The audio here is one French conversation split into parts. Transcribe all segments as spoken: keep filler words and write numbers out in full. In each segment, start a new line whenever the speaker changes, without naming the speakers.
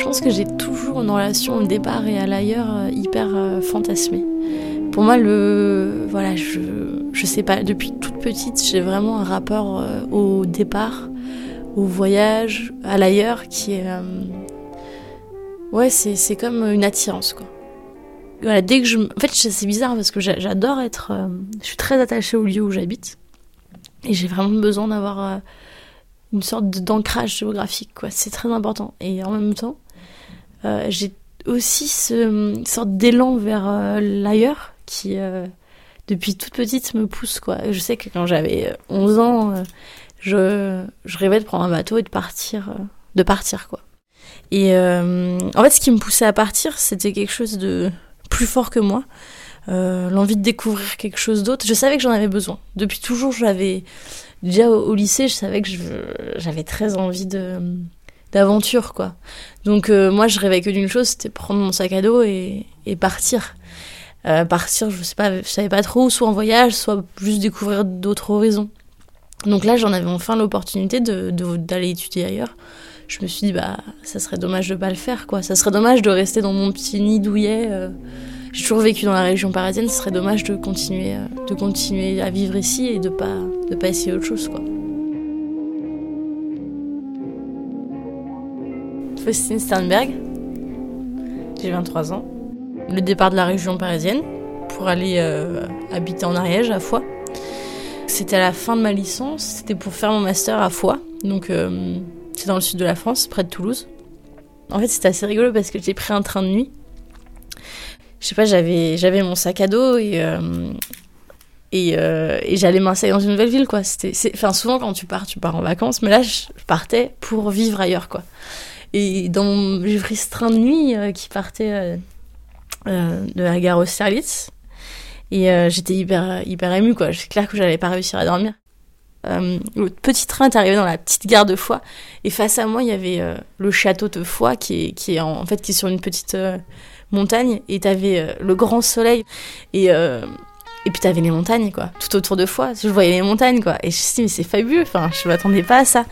pense que j'ai toujours une relation au départ et à l'ailleurs euh, hyper euh, fantasmée. Pour moi, le, voilà, je, je sais pas, depuis toute petite, j'ai vraiment un rapport euh, au départ, au voyage, à l'ailleurs, qui est, euh, ouais, c'est, c'est comme une attirance, quoi. Voilà, dès que je, en fait, c'est bizarre parce que j'adore être, euh, je suis très attachée au lieu où j'habite, et j'ai vraiment besoin d'avoir euh, une sorte d'ancrage géographique, quoi. C'est très important. Et en même temps, euh, j'ai aussi ce, une sorte d'élan vers euh, l'ailleurs qui, euh, depuis toute petite, me pousse, quoi. Je sais que quand j'avais onze ans, euh, je, je rêvais de prendre un bateau et de partir, euh, de partir, quoi. Et euh, en fait, ce qui me poussait à partir, c'était quelque chose de plus fort que moi. Euh, l'envie de découvrir quelque chose d'autre. Je savais que j'en avais besoin. Depuis toujours, j'avais... Déjà au, au lycée, je savais que je, j'avais très envie de, d'aventure, quoi. Donc euh, moi, je rêvais que d'une chose, c'était prendre mon sac à dos et, et partir. Euh, partir, je sais pas, je savais pas trop, soit en voyage, soit juste découvrir d'autres horizons. Donc là, j'en avais enfin l'opportunité de, de, d'aller étudier ailleurs. Je me suis dit, bah, ça serait dommage de pas le faire, quoi. Ça serait dommage de rester dans mon petit nid douillet. Euh, j'ai toujours vécu dans la région parisienne, ce serait dommage de continuer, euh, de continuer à vivre ici et de pas, de pas essayer autre chose, quoi. Faustine Sternberg, j'ai vingt-trois ans. Le départ de la région parisienne pour aller euh, habiter en Ariège, à Foix. C'était à la fin de ma licence, c'était pour faire mon master à Foix, donc euh, c'est dans le sud de la France, près de Toulouse. En fait, c'était assez rigolo parce que j'ai pris un train de nuit. Je sais pas, j'avais, j'avais mon sac à dos et, euh, et, euh, et j'allais m'installer dans une nouvelle ville, quoi. C'était, c'est, enfin, souvent, quand tu pars, tu pars en vacances, mais là, je partais pour vivre ailleurs, quoi. Et dans mon, j'ai pris ce train de nuit euh, qui partait euh, euh, de la gare Austerlitz. Et euh, j'étais hyper, hyper émue, quoi. C'est clair que j'allais pas réussir à dormir. Euh, le petit train est arrivé dans la petite gare de Foix. Et face à moi, il y avait euh, le château de Foix qui est, qui est en, en fait, qui est sur une petite euh, montagne. Et t'avais euh, le grand soleil. Et, euh, et puis t'avais les montagnes, quoi. Tout autour de Foix. Je voyais les montagnes, quoi. Et je me suis dit, mais c'est fabuleux. Enfin, je m'attendais pas à ça.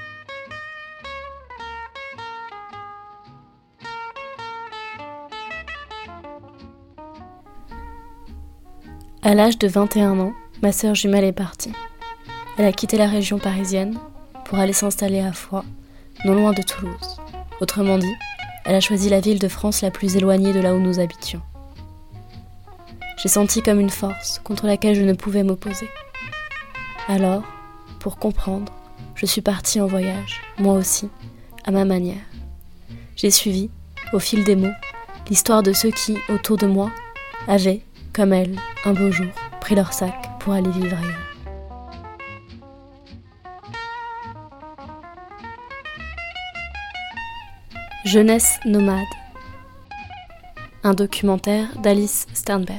À l'âge de vingt et un ans, ma sœur jumelle est partie. Elle a quitté la région parisienne pour aller s'installer à Foix, non loin de Toulouse. Autrement dit, elle a choisi la ville de France la plus éloignée de là où nous habitions. J'ai senti comme une force contre laquelle je ne pouvais m'opposer. Alors, pour comprendre, je suis partie en voyage, moi aussi, à ma manière. J'ai suivi, au fil des mots, l'histoire de ceux qui, autour de moi, avaient, comme elle, un beau jour, pris leur sac pour aller vivre ailleurs. Jeunesse nomade. Un documentaire d'Alice Sternberg.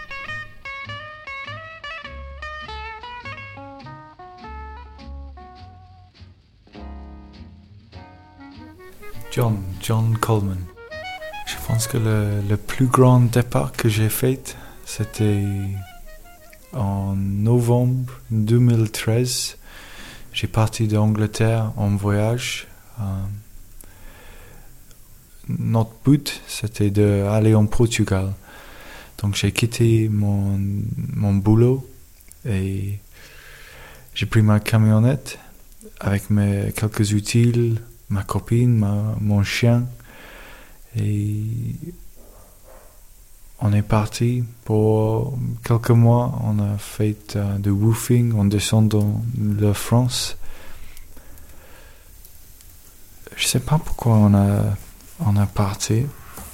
John, John Coleman. Je pense que le, le plus grand départ que j'ai fait, c'était en novembre deux mille treize. J'ai parti d'Angleterre en voyage. Euh, notre but, c'était d'aller en Portugal. Donc j'ai quitté mon, mon boulot et j'ai pris ma camionnette avec mes quelques outils, ma copine, ma, mon chien. Et on est parti pour quelques mois. On a fait uh, du woofing en descendant de France. Je sais pas pourquoi on a, on a parti.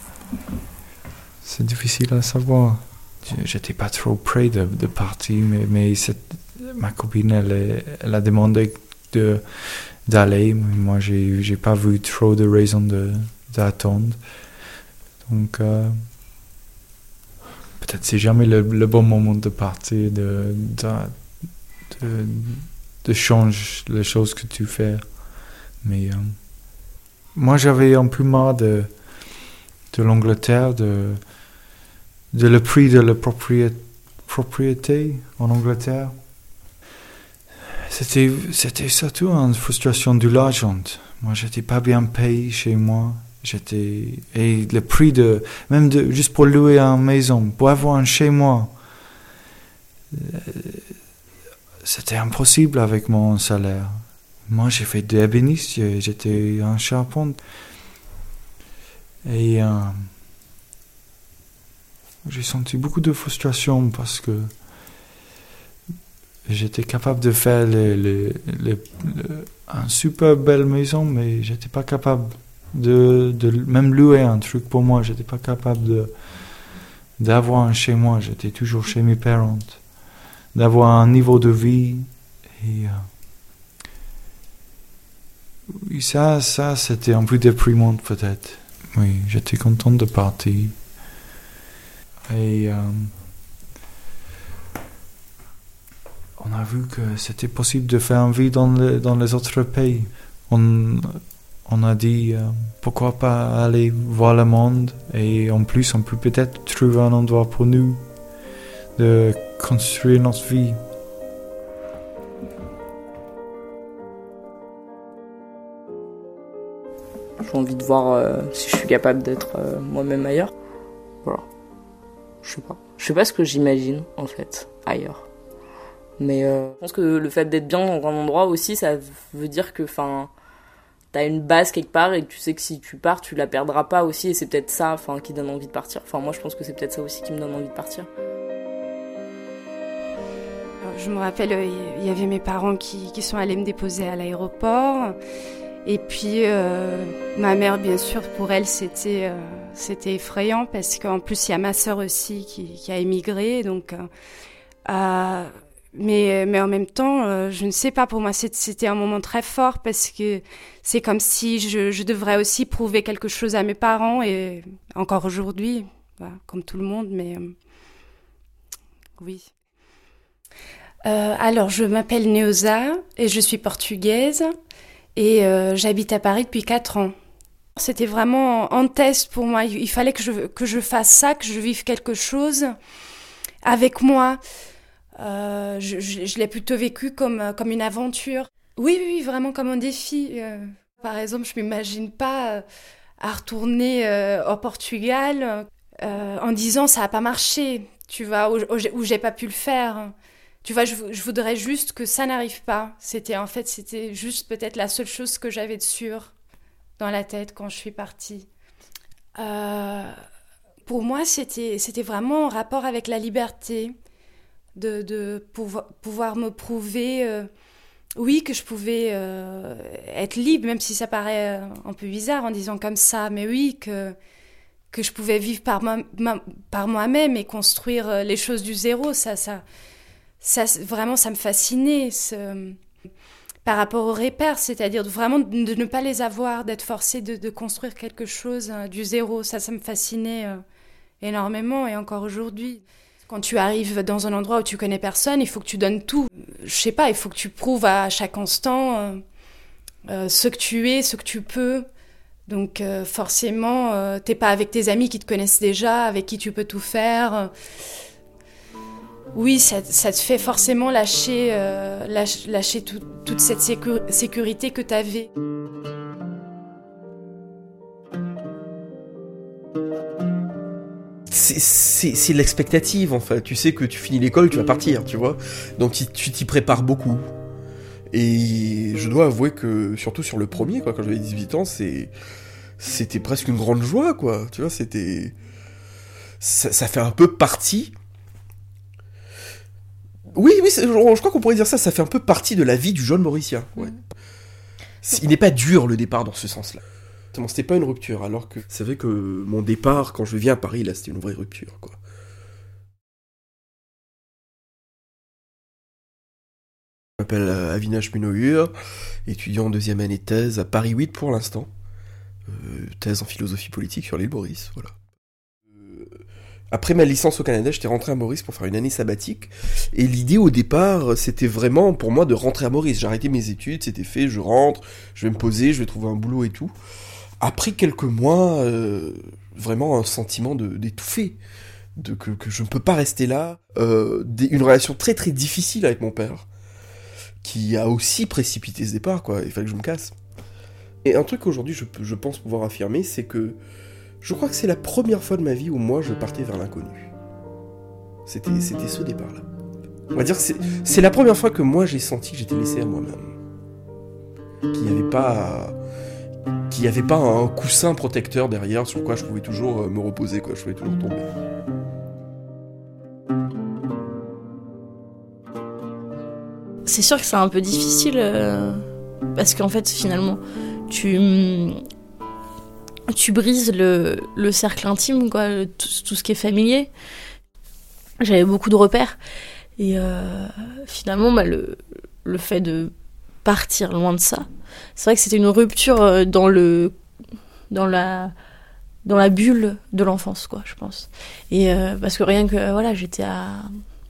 C'est difficile à savoir. J'étais pas trop près de, de partir, mais, mais cette, ma copine, elle, elle a demandé de, d'aller. Mais moi, j'ai, j'ai pas vu trop de raisons de, d'attendre. Donc, euh, peut-être c'est jamais le, le bon moment de partir, de, de, de, de changer les choses que tu fais. Mais euh, moi, j'avais un peu marre de, de l'Angleterre, de, de le prix de la propriété, propriété en Angleterre. C'était, c'était surtout une frustration de l'argent. Moi, j'étais pas bien payé chez moi. J'étais, et le prix de, même de, juste pour louer une maison, pour avoir un chez moi, c'était impossible avec mon salaire. Moi, j'ai fait des ébénistes, j'étais un charpente. Et euh, j'ai senti beaucoup de frustration parce que j'étais capable de faire les, les, les, les, une super belle maison, mais j'étais pas capable de, de même louer un truc pour moi. J'étais pas capable de, d'avoir un chez moi. J'étais toujours chez mes parents. D'avoir un niveau de vie. Et euh, oui, ça, ça, c'était un peu déprimant peut-être. Oui, j'étais content de partir. Et euh, on a vu que c'était possible de faire une vie dans, le, dans les autres pays. On, on a dit, euh, pourquoi pas aller voir le monde. Et en plus, on peut peut-être trouver un endroit pour nous de construire notre vie.
J'ai envie de voir euh, si je suis capable d'être euh, moi-même ailleurs. Voilà. Je sais pas. Je sais pas ce que j'imagine, en fait, ailleurs. Mais euh, je pense que le fait d'être bien dans un endroit aussi, ça veut dire que, enfin, t'as une base quelque part et que tu sais que si tu pars, tu la perdras pas aussi. Et c'est peut-être ça, enfin, qui donne envie de partir. Enfin, moi, je pense que c'est peut-être ça aussi qui me donne envie de partir.
Je me rappelle, il y avait mes parents qui, qui sont allés me déposer à l'aéroport. Et puis, euh, ma mère, bien sûr, pour elle, c'était, euh, c'était effrayant parce qu'en plus, il y a ma sœur aussi qui, qui a émigré. Donc, euh, mais, mais en même temps, euh, je ne sais pas, pour moi, c'était un moment très fort parce que c'est comme si je, je devrais aussi prouver quelque chose à mes parents et encore aujourd'hui, voilà, comme tout le monde, mais euh, oui. Euh, alors, je m'appelle Neuza et je suis portugaise. Et euh, j'habite à Paris depuis quatre ans. C'était vraiment un test pour moi. Il fallait que je, que je fasse ça, que je vive quelque chose avec moi. Euh, je, je, je l'ai plutôt vécu comme, comme une aventure. Oui, oui, vraiment comme un défi. Euh, par exemple, je ne m'imagine pas euh, à retourner euh, au Portugal euh, en disant ça n'a pas marché, tu vois, ou, ou j'ai pas pu le faire. Tu vois, je, je voudrais juste que ça n'arrive pas. C'était en fait, c'était juste peut-être la seule chose que j'avais de sûr dans la tête quand je suis partie. Euh, pour moi, c'était, c'était vraiment en rapport avec la liberté de, de pouvoir, pouvoir me prouver, euh, oui, que je pouvais euh, être libre, même si ça paraît un peu bizarre en disant comme ça, mais oui, que, que je pouvais vivre par, moi, ma, par moi-même et construire les choses du zéro, ça, ça... Ça, vraiment, ça me fascinait ce... par rapport aux repères, c'est-à-dire vraiment de ne pas les avoir, d'être forcé de, de construire quelque chose euh, du zéro. Ça, ça me fascinait euh, énormément et encore aujourd'hui. Quand tu arrives dans un endroit où tu connais personne, il faut que tu donnes tout. Je sais pas, il faut que tu prouves à chaque instant euh, euh, ce que tu es, ce que tu peux. Donc euh, forcément, euh, t'es pas avec tes amis qui te connaissent déjà, avec qui tu peux tout faire. Euh, Oui, ça, ça te fait forcément lâcher, euh, lâche, lâcher tout, toute cette sécu- sécurité que tu avais.
C'est, c'est, c'est l'expectative, en fait. Tu sais que tu finis l'école, tu vas partir, tu vois. Donc tu t'y prépares beaucoup. Et je dois avouer que, surtout sur le premier, quoi, quand j'avais dix-huit ans, c'est, c'était presque une grande joie, quoi. Tu vois, c'était... Ça, ça fait un peu partie... Oui, oui, je, je crois qu'on pourrait dire ça, ça fait un peu partie de la vie du jeune Mauricien. Ouais. Il n'est pas dur le départ dans ce sens-là. C'était pas une rupture, alors que c'est vrai que mon départ, quand je viens à Paris, là, c'était une vraie rupture, quoi. Je m'appelle Avinash Munohur, étudiant en deuxième année de thèse à Paris huit pour l'instant. Euh, thèse en philosophie politique sur l'île Maurice, voilà. Après ma licence au Canada, j'étais rentré à Maurice pour faire une année sabbatique. Et l'idée au départ, c'était vraiment pour moi de rentrer à Maurice. J'ai arrêté mes études, c'était fait, je rentre, je vais me poser, je vais trouver un boulot et tout. Après quelques mois, euh, vraiment un sentiment de, d'étouffer, de, que, que je ne peux pas rester là. Euh, des, une relation très très difficile avec mon père, qui a aussi précipité ce départ, quoi. Il fallait que je me casse. Et un truc qu'aujourd'hui je, je pense pouvoir affirmer, c'est que je crois que c'est la première fois de ma vie où moi je partais vers l'inconnu. C'était, c'était ce départ-là. On va dire que c'est, c'est la première fois que moi j'ai senti que j'étais laissé à moi-même. Qu'il n'y avait pas, qu'il n'y avait pas un coussin protecteur derrière sur quoi je pouvais toujours me reposer, quoi. Je pouvais toujours tomber.
C'est sûr que c'est un peu difficile euh, parce qu'en fait finalement tu tu brises le, le cercle intime, quoi, le, tout, tout ce qui est familier. J'avais beaucoup de repères et euh, finalement bah, le, le fait de partir loin de ça, c'est vrai que c'était une rupture dans le dans la dans la bulle de l'enfance, quoi, je pense. Et euh, parce que rien que voilà, j'étais à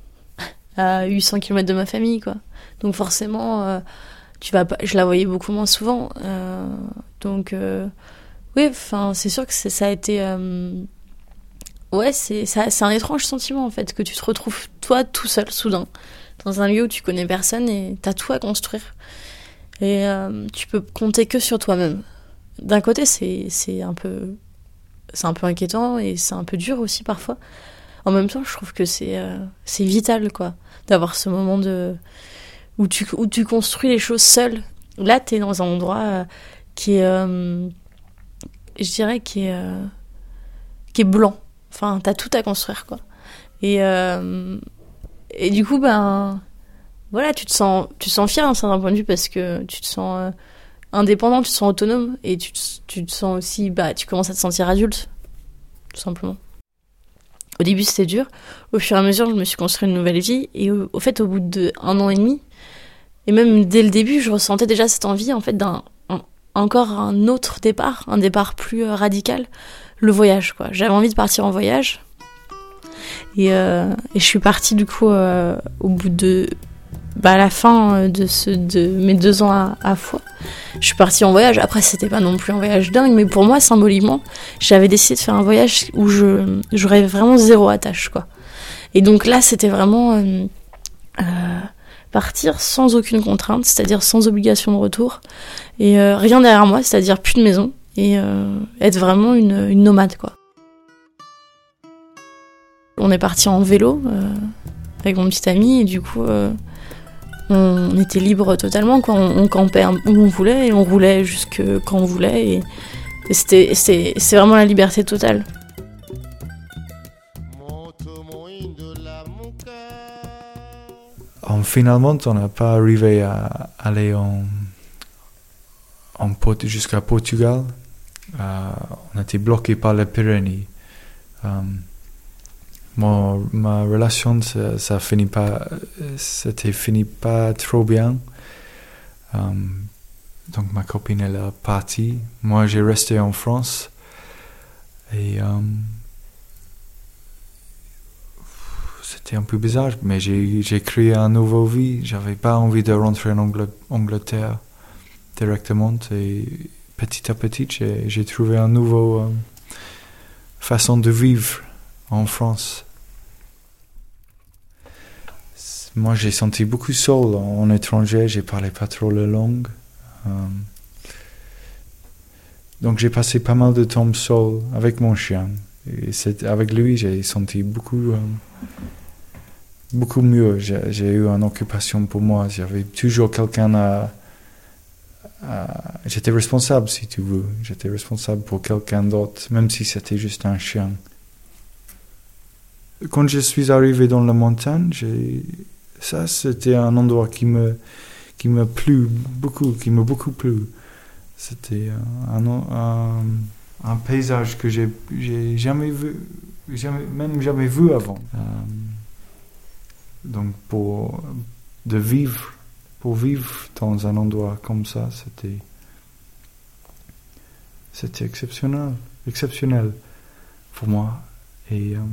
à huit cents kilomètres de ma famille, quoi. Donc forcément, euh, tu vas pas, je la voyais beaucoup moins souvent. Euh, donc euh, oui, enfin c'est sûr que c'est, ça a été, euh, ouais, c'est ça, c'est un étrange sentiment en fait que tu te retrouves toi tout seul soudain dans un lieu où tu connais personne et t'as tout à construire et euh, tu peux compter que sur toi-même. D'un côté, c'est c'est un peu c'est un peu inquiétant et c'est un peu dur aussi parfois. En même temps, je trouve que c'est euh, c'est vital, quoi, d'avoir ce moment de où tu où tu construis les choses seul. Là, t'es dans un endroit euh, qui est, euh, je dirais, qui est euh, qui est blanc. Enfin, t'as tout à construire, quoi. Et euh, et du coup, ben voilà, tu te sens tu te sens fier d'un certain point de vue parce que tu te sens euh, indépendant, tu te sens autonome et tu te, tu te sens aussi, bah, tu commences à te sentir adulte, tout simplement. Au début, c'était dur. Au fur et à mesure, je me suis construit une nouvelle vie. Et au, au fait, au bout d'un an et demi, et même dès le début, je ressentais déjà cette envie, en fait, d'un un, encore un autre départ, un départ plus euh, radical, le voyage, quoi. J'avais envie de partir en voyage. Et, euh, et je suis partie, du coup, euh, au bout de... Bah, à la fin de, ce, de mes deux ans à, à Foix, je suis partie en voyage. Après, c'était pas non plus un voyage dingue, mais pour moi, symboliquement, j'avais décidé de faire un voyage où je, j'aurais vraiment zéro attache, quoi. Et donc là, c'était vraiment euh, euh, partir sans aucune contrainte, c'est-à-dire sans obligation de retour, et euh, rien derrière moi, c'est-à-dire plus de maison, et euh, être vraiment une, une nomade, quoi. On est parti en vélo euh, avec mon petit ami, et du coup... Euh, on était libre totalement, quoi. On, on campait où on voulait et on roulait jusque quand on voulait et, et c'était, c'est, c'est vraiment la liberté totale.
En, finalement, on n'a pas arrivé à aller en, en Port- jusqu'à Portugal. Euh, on était bloqué par les Pyrénées. Um, Mon, ma relation, ça, ça finit pas, c'était fini pas trop bien. Um, donc ma copine elle est partie. Moi j'ai resté en France et um, c'était un peu bizarre, mais j'ai j'ai créé une nouvelle vie. J'avais pas envie de rentrer en Angl- Angleterre directement et petit à petit j'ai, j'ai trouvé une nouvelle um, façon de vivre en France. Moi, j'ai senti beaucoup seul en étranger, j'ai parlé pas trop la langue. Euh, donc, j'ai passé pas mal de temps seul avec mon chien. Et c'est, avec lui, j'ai senti beaucoup, euh, beaucoup mieux. J'ai, j'ai eu une occupation pour moi. J'avais toujours quelqu'un à, à... J'étais responsable, si tu veux. J'étais responsable pour quelqu'un d'autre, même si c'était juste un chien. Quand je suis arrivé dans la montagne, j'ai... ça c'était un endroit qui me qui me plu beaucoup, qui m'a beaucoup plu. C'était un, un, un paysage que j'ai j'ai jamais vu, jamais, même jamais vu avant. Euh, donc pour de vivre, pour vivre dans un endroit comme ça, c'était c'était exceptionnel, exceptionnel pour moi. Et euh,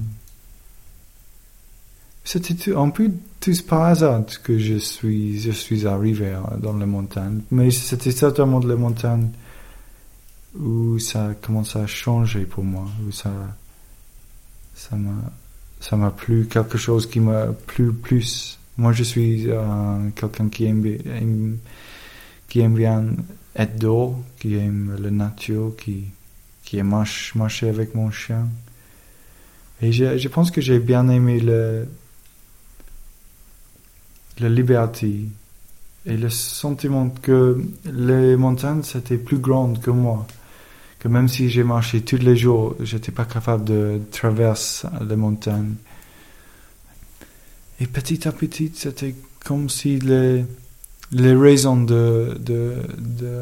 c'était un peu tout par hasard que je suis, je suis arrivé dans les montagnes. Mais c'était certainement les montagnes où ça a commencé à changer pour moi, où ça, ça m'a, ça m'a plu, quelque chose qui m'a plu plus. Moi, je suis euh, quelqu'un qui aime, aime, qui aime bien être dehors, qui aime la nature, qui, qui aime marche, marcher avec mon chien. Et je, je pense que j'ai bien aimé le, la liberté et le sentiment que les montagnes, c'était plus grand que moi. Que même si j'ai marché tous les jours, j'étais pas capable de traverser les montagnes. Et petit à petit, c'était comme si les, les raisons de, de, de,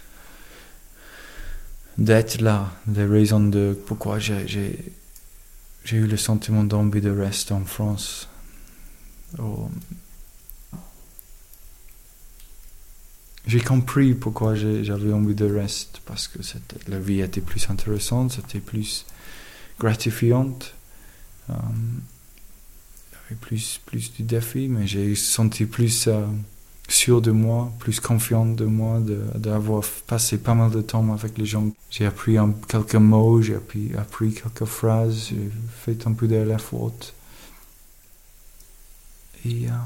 d'être là, les raisons de pourquoi j'ai, j'ai, j'ai eu le sentiment d'envie de rester en France. Oh. J'ai compris pourquoi j'ai, j'avais envie de rester, parce que c'était, la vie était plus intéressante, c'était plus gratifiante. Um, il y avait plus, plus de défis, mais j'ai senti plus uh, sûr de moi, plus confiant de moi, de, d'avoir passé pas mal de temps avec les gens. J'ai appris un, quelques mots, j'ai appris, appris quelques phrases, j'ai fait un peu de l'effort. Et... Um,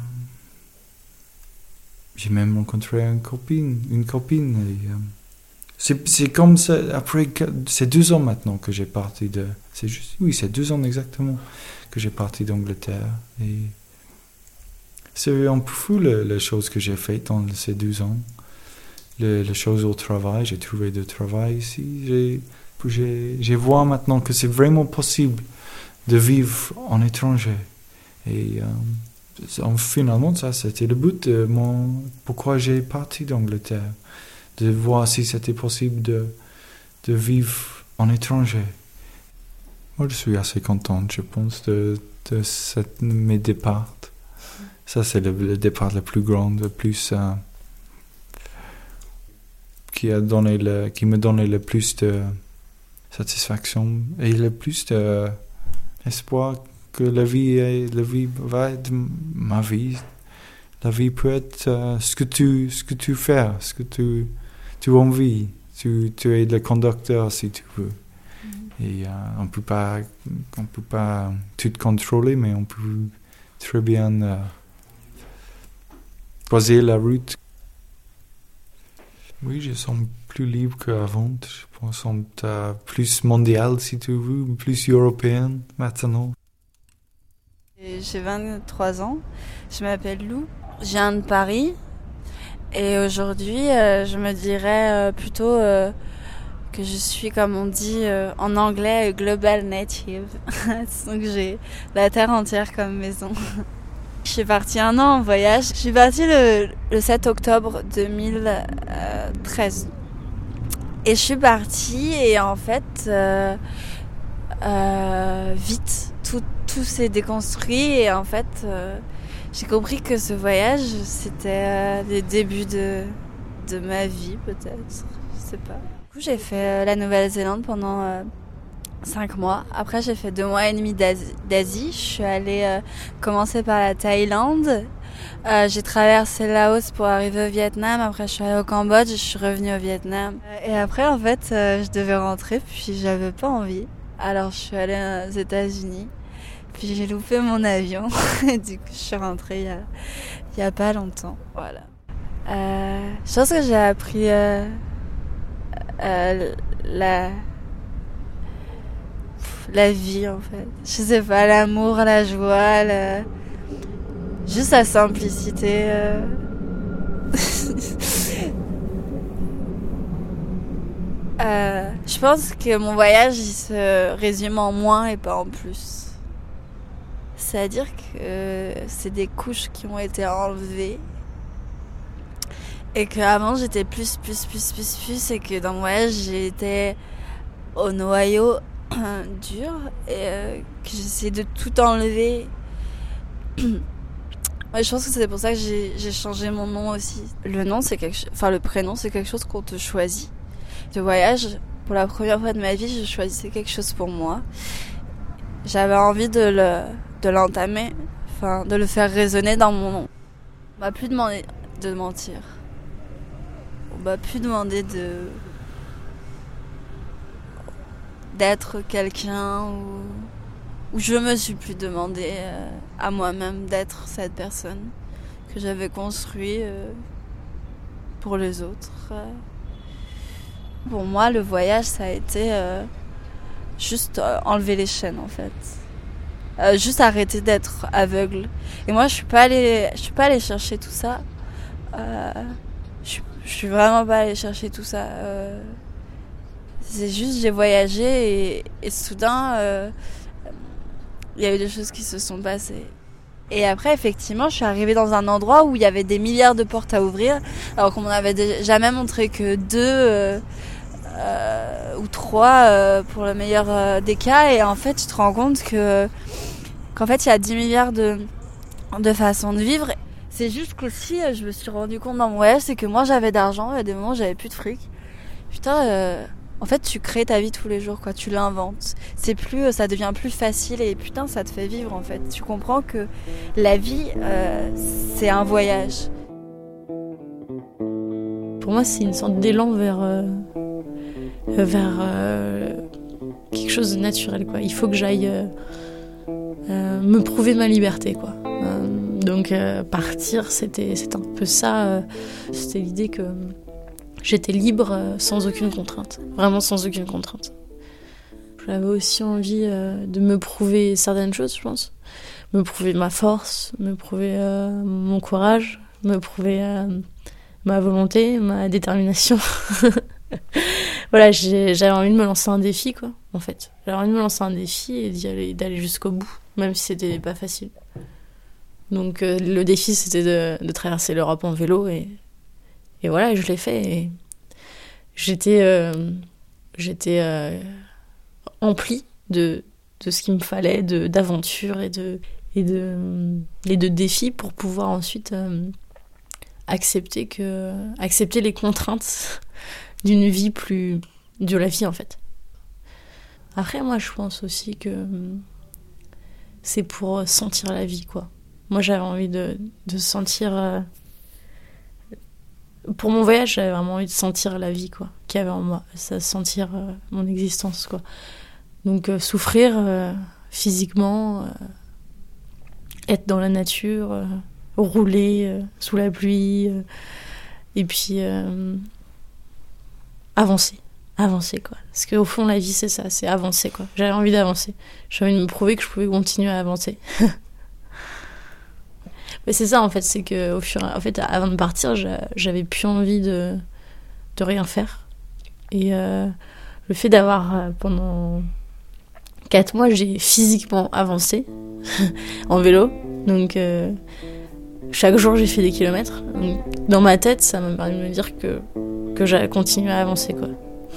j'ai même rencontré une copine, une copine. Et, euh, c'est, c'est comme ça, après, c'est deux ans maintenant que j'ai parti de, c'est juste, oui, c'est deux ans exactement que j'ai parti d'Angleterre. Et c'est un peu fou le, les choses que j'ai faites dans ces deux ans. Le, les choses au travail, j'ai trouvé du travail ici. J'ai, j'ai, j'ai vois maintenant que c'est vraiment possible de vivre en étranger. Et euh, finalement, ça, c'était le but de mon... Pourquoi j'ai parti d'Angleterre. De voir si c'était possible de, de vivre en étranger. Moi, je suis assez contente, je pense, de, de cette, mes départs. Ça, c'est le, le départ le plus grand, le plus... Euh, qui, a donné le, qui me donnait le plus de satisfaction et le plus d'espoir que la vie, est, la vie va être ma vie. La vie peut être euh, ce que tu, ce que tu fais, ce que tu, tu as envie. Tu, tu es le conducteur si tu veux. Mm-hmm. Et euh, on peut pas, on peut pas tout contrôler, mais on peut très bien euh, choisir la route. Oui, je sens plus libre qu'avant. Je pense qu'on est plus mondial si tu veux, plus européen maintenant.
J'ai vingt-trois ans, je m'appelle Lou, je viens de Paris et aujourd'hui euh, je me dirais euh, plutôt euh, que je suis, comme on dit euh, en anglais, global native, donc j'ai la terre entière comme maison. Je suis partie un an en voyage, je suis partie le, le sept octobre deux mille treize et je suis partie et en fait euh, euh, vite tout tout s'est déconstruit et en fait euh, j'ai compris que ce voyage c'était euh, le début de, de ma vie peut-être, je sais pas. Du coup j'ai fait euh, la Nouvelle-Zélande pendant euh, cinq mois, après j'ai fait deux mois et demi d'Asie, d'Asie. Je suis allée euh, commencer par la Thaïlande, euh, j'ai traversé le Laos pour arriver au Vietnam, après je suis allée au Cambodge, je suis revenue au Vietnam et après en fait euh, je devais rentrer puis j'avais pas envie, alors je suis allée aux États-Unis. Puis j'ai loupé mon avion, du coup je suis rentrée il y a, il y a pas longtemps, voilà. Euh, je pense que j'ai appris euh, euh, la, la vie en fait. Je sais pas, l'amour, la joie, la... juste la simplicité. Euh... euh, je pense que mon voyage il se résume en moins et pas en plus. C'est-à-dire que c'est des couches qui ont été enlevées et qu'avant j'étais plus, plus, plus, plus, plus et que dans mon voyage j'étais au noyau dur et euh, que j'essayais de tout enlever. Ouais, je pense que c'est pour ça que j'ai, j'ai changé mon nom aussi. Le nom, c'est quelque chose, enfin le prénom, c'est quelque chose qu'on te choisit. Le voyage, pour la première fois de ma vie, je choisissais quelque chose pour moi. J'avais envie de le de l'entamer, enfin de le faire résonner dans mon nom. On m'a plus demandé de mentir. On m'a plus demandé de d'être quelqu'un ou ou je me suis plus demandé euh, à moi-même d'être cette personne que j'avais construite euh, pour les autres. Euh. Pour moi, le voyage, ça a été euh, juste euh, enlever les chaînes, en fait. Euh, juste arrêter d'être aveugle. Et moi, je suis pas allée, je suis pas allée chercher tout ça. Euh, je, je suis vraiment pas allée chercher tout ça. Euh, c'est juste, j'ai voyagé et, et soudain, euh, il y a eu des choses qui se sont passées. Et après, effectivement, je suis arrivée dans un endroit où il y avait des milliards de portes à ouvrir, alors qu'on m'en avait jamais montré que deux euh, euh, ou trois euh, pour le meilleur euh, des cas. Et en fait, tu te rends compte que qu'en fait, il y a dix milliards de, de façons de vivre. C'est juste qu'aussi, je me suis rendu compte dans mon voyage, c'est que moi, j'avais d'argent, il y a des moments où j'avais plus de fric. Putain, euh, en fait, tu crées ta vie tous les jours, quoi. Tu l'inventes. C'est plus, ça devient plus facile et putain, ça te fait vivre, en fait. Tu comprends que la vie, euh, c'est un voyage.
Pour moi, c'est une sorte d'élan vers, euh, vers euh, quelque chose de naturel, quoi. Il faut que j'aille euh, euh, me prouver ma liberté, quoi. Euh, donc euh, partir, c'était, c'était un peu ça. Euh, c'était l'idée que j'étais libre euh, sans aucune contrainte, vraiment sans aucune contrainte. J'avais aussi envie euh, de me prouver certaines choses, je pense. Me prouver ma force, me prouver euh, mon courage, me prouver euh, ma volonté, ma détermination. Voilà, j'ai, j'avais envie de me lancer un défi, quoi, en fait. J'avais envie de me lancer un défi et d'y aller, d'aller jusqu'au bout, même si c'était pas facile. Donc euh, le défi, c'était de, de traverser l'Europe en vélo et... Et voilà, je l'ai fait et j'étais, euh, j'étais euh, emplie de, de ce qu'il me fallait, de, d'aventure et de, et, de, et de défis pour pouvoir ensuite euh, accepter, que, accepter les contraintes d'une vie plus... de la vie en fait. Après, moi, je pense aussi que c'est pour sentir la vie, quoi. Moi, j'avais envie de, de sentir... Euh, Pour mon voyage, j'avais vraiment envie de sentir la vie, quoi, qu'il y avait en moi, ça, sentir euh, mon existence, quoi. Donc euh, souffrir euh, physiquement, euh, être dans la nature, euh, rouler euh, sous la pluie, euh, et puis euh, avancer, avancer, quoi. Parce qu'au fond, la vie, c'est ça, c'est avancer, quoi. J'avais envie d'avancer, j'avais envie de me prouver que je pouvais continuer à avancer. Mais c'est ça en fait, c'est que au fur et à... en fait, avant de partir, j'avais plus envie de, de rien faire. Et euh, le fait d'avoir pendant quatre mois, j'ai physiquement avancé en vélo. Donc euh, chaque jour, j'ai fait des kilomètres. Donc, dans ma tête, ça m'a permis de me dire que, que j'allais continuer à avancer, quoi.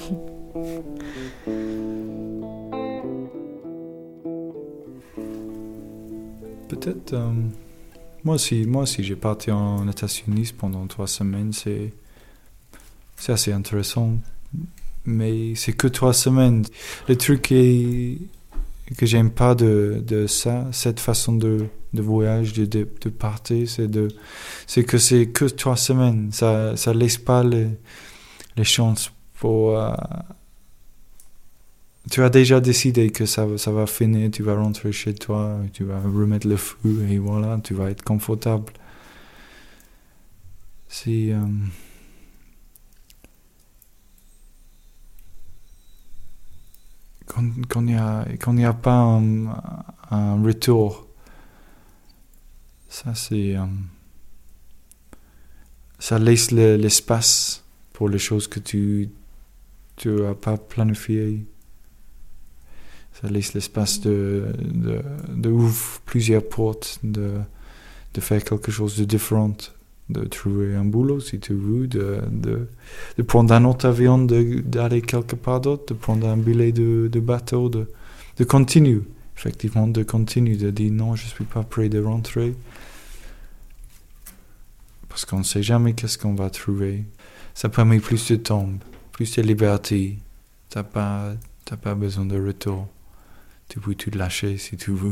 Peut-être... Euh... Moi aussi, moi aussi, j'ai parti en États-Unis pendant trois semaines. C'est, c'est assez intéressant, mais c'est que trois semaines. Le truc est, que j'aime pas de, de ça, cette façon de, de voyage, de, de, de partir, c'est, de, c'est que c'est que trois semaines. Ça, ça laisse pas les, les chances pour... Euh, tu as déjà décidé que ça, ça va finir, tu vas rentrer chez toi, tu vas remettre le feu et voilà, tu vas être confortable. C'est... Euh, quand il n'y a, quand y a pas un, un retour, ça c'est... Euh, ça laisse le, l'espace pour les choses que tu n'as pas planifiées. Ça laisse l'espace de, de, de ouvrir plusieurs portes, de, de faire quelque chose de différent, de trouver un boulot si tu veux, de, de, de prendre un autre avion, de, d'aller quelque part d'autre, de prendre un billet de, de bateau, de, de continuer, effectivement, de continuer, de dire non, je ne suis pas prêt de rentrer. Parce qu'on ne sait jamais qu'est-ce qu'on va trouver. Ça permet plus de temps, plus de liberté. Tu n'as pas, t'as pas besoin de retour. Tu peux tout lâcher si tu veux.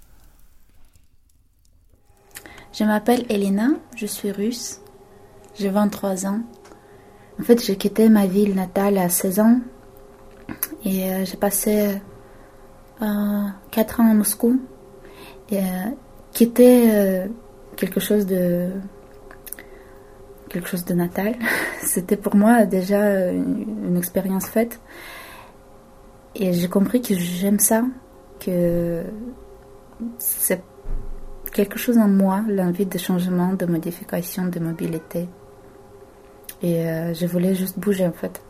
Je m'appelle Elena, je suis russe, j'ai vingt-trois ans. En fait, j'ai quitté ma ville natale à seize ans et euh, j'ai passé euh, quatre ans à Moscou. Et euh, quitter euh, quelque chose de quelque chose de natal. C'était pour moi déjà une, une expérience faite. Et j'ai compris que j'aime ça, que c'est quelque chose en moi, l'envie de changement, de modification, de mobilité. Et euh, je voulais juste bouger en fait.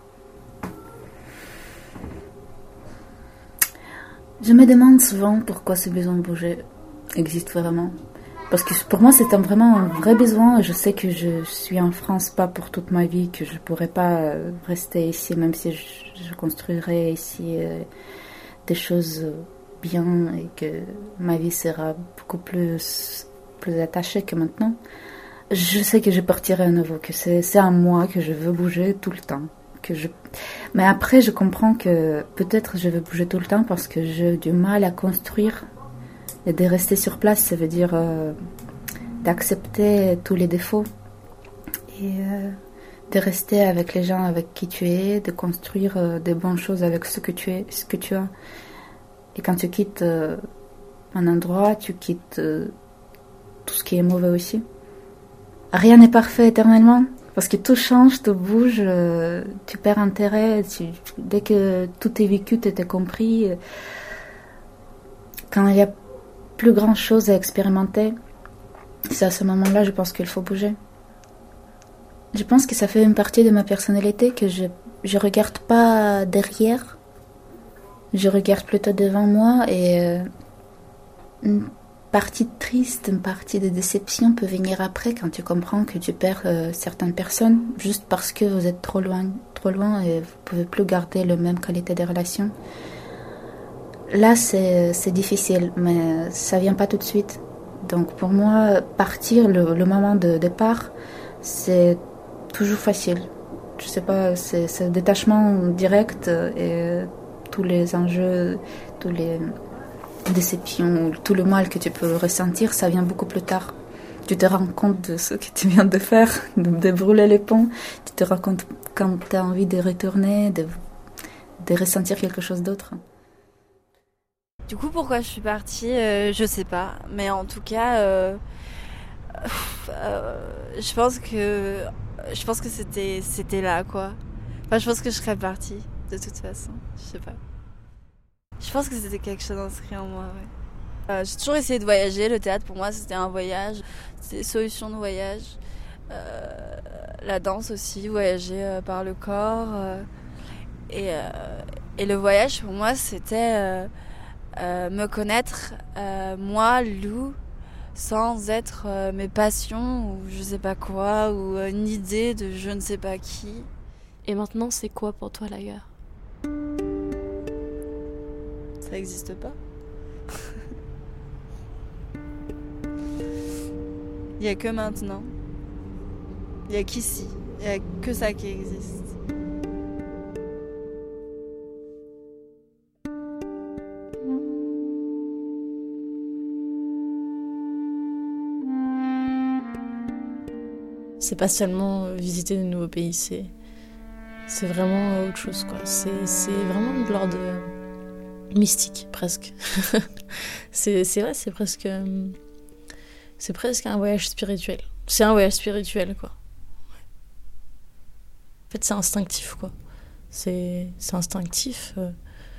Je me demande souvent pourquoi ce besoin de bouger existe vraiment. Parce que pour moi, c'est un, vraiment un vrai besoin. Je sais que je suis en France pas pour toute ma vie, que je pourrais pas rester ici, même si je, je construirais ici euh, des choses bien et que ma vie sera beaucoup plus, plus attachée que maintenant. Je sais que je partirai à nouveau, que c'est, c'est à moi que je veux bouger tout le temps. Que je... Mais après, je comprends que peut-être je veux bouger tout le temps parce que j'ai du mal à construire. Et de rester sur place, ça veut dire euh, d'accepter tous les défauts et euh, de rester avec les gens avec qui tu es, de construire euh, des bonnes choses avec ce que tu es, ce que tu as. Et quand tu quittes euh, un endroit, tu quittes euh, tout ce qui est mauvais aussi. Rien n'est parfait éternellement, parce que tout change, tout bouge, euh, tu perds intérêt. Tu, dès que tout est vécu, tout est compris, euh, quand il y a plus grand chose à expérimenter, c'est à ce moment-là, je pense qu'il faut bouger. Je pense que ça fait une partie de ma personnalité que je je regarde pas derrière, je regarde plutôt devant moi et euh, une partie triste, une partie de déception peut venir après quand tu comprends que tu perds euh, certaines personnes juste parce que vous êtes trop loin, trop loin et vous pouvez plus garder la même qualité de relation. Là, c'est, c'est difficile, mais ça vient pas tout de suite. Donc pour moi, partir, le, le moment de départ, c'est toujours facile. Je sais pas, c'est, c'est un détachement direct et tous les enjeux, tous les déceptions, tout le mal que tu peux ressentir, ça vient beaucoup plus tard. Tu te rends compte de ce que tu viens de faire, de, de brûler les ponts. Tu te rends compte quand tu as envie de retourner, de, de ressentir quelque chose d'autre.
Du coup, pourquoi je suis partie, euh, je sais pas. Mais en tout cas, euh, euh, je pense que je pense que c'était c'était là, quoi. Enfin, je pense que je serais partie de toute façon. Je sais pas. Je pense que c'était quelque chose d'inscrit en moi. Ouais. Euh, j'ai toujours essayé de voyager. Le théâtre pour moi, c'était un voyage. C'était une solution de voyage. Euh, la danse aussi, voyager euh, par le corps. Euh, et euh, et le voyage pour moi, c'était euh, Euh, me connaître, euh, moi, Lou, sans être euh, mes passions ou je sais pas quoi, ou euh, une idée de je ne sais pas qui.
Et maintenant, c'est quoi pour toi l'ailleurs ?
Ça n'existe pas. Il n'y a que maintenant. Il n'y a qu'ici. Il n'y a que ça qui existe.
C'est pas seulement visiter de nouveaux pays, c'est, c'est vraiment autre chose, quoi. C'est, c'est vraiment de l'ordre de mystique, presque. c'est, c'est vrai, c'est presque, c'est presque un voyage spirituel. C'est un voyage spirituel, quoi. Ouais. En fait, c'est instinctif, quoi. C'est, c'est instinctif. Euh,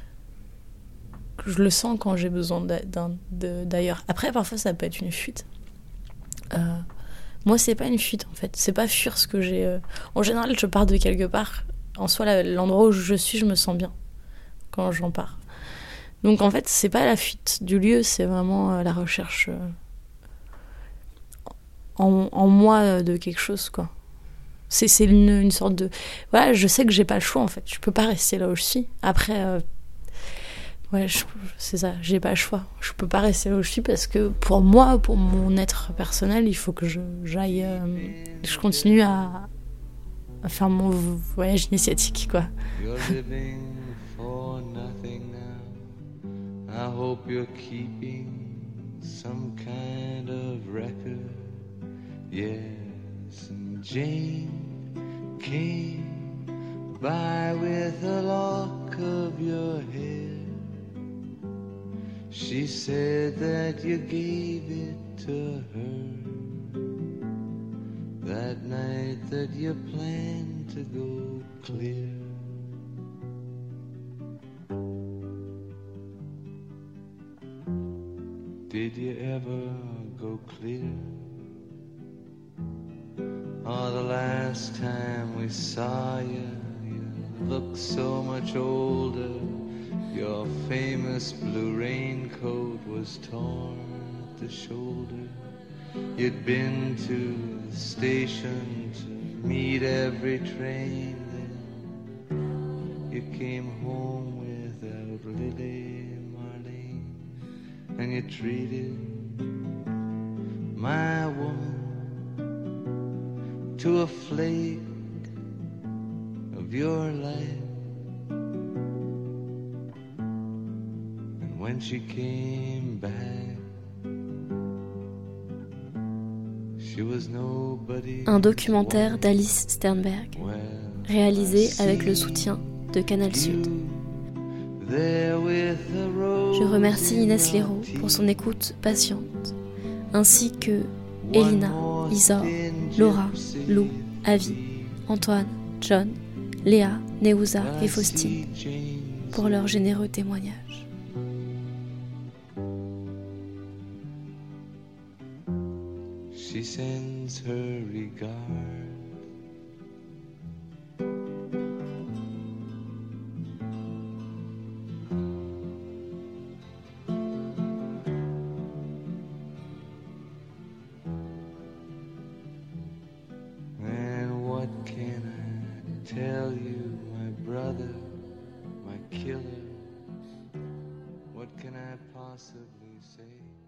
je le sens quand j'ai besoin d'un, de, d'ailleurs. Après, parfois, ça peut être une fuite. Euh, Moi, c'est pas une fuite, en fait. C'est pas fuir ce que j'ai... Euh... En général, je pars de quelque part. En soi, la, l'endroit où je suis, je me sens bien quand j'en pars. Donc, en fait, c'est pas la fuite du lieu, c'est vraiment euh, la recherche euh, en, en moi de quelque chose, quoi. C'est, c'est une, une sorte de... Voilà, je sais que j'ai pas le choix, en fait. Je peux pas rester là où je suis. Après... Euh... Ouais, je, c'est ça, j'ai pas le choix. Je peux pas rester là où je suis parce que pour moi, pour mon être personnel, il faut que je, j'aille. Euh, je continue à, à faire mon voyage initiatique, quoi. You're living for nothing now. I hope you're keeping some kind of record. Yes, and Jane came by with a lock of your hair. She said that you gave it to her,
that night that you planned to go clear. Did you ever go clear? Oh, the last time we saw you, you looked so much older. Your famous blue raincoat was torn at the shoulder. You'd been to the station to meet every train. Then you came home without Lily Marlene, and you treated my woman to a flake of your life. And when she came back, she was nobody.
Un documentaire d'Alice Sternberg, réalisé avec le soutien de Canal Sud. Je remercie Inès Léraud pour son écoute patiente, ainsi que Elina, Isor, Laura, Lou, Avi, Antoine, John, Léa, Néouza et Faustine pour leurs généreux témoignages.
She sends her regards. And what can I tell you, my brother, my killer? What can I possibly say?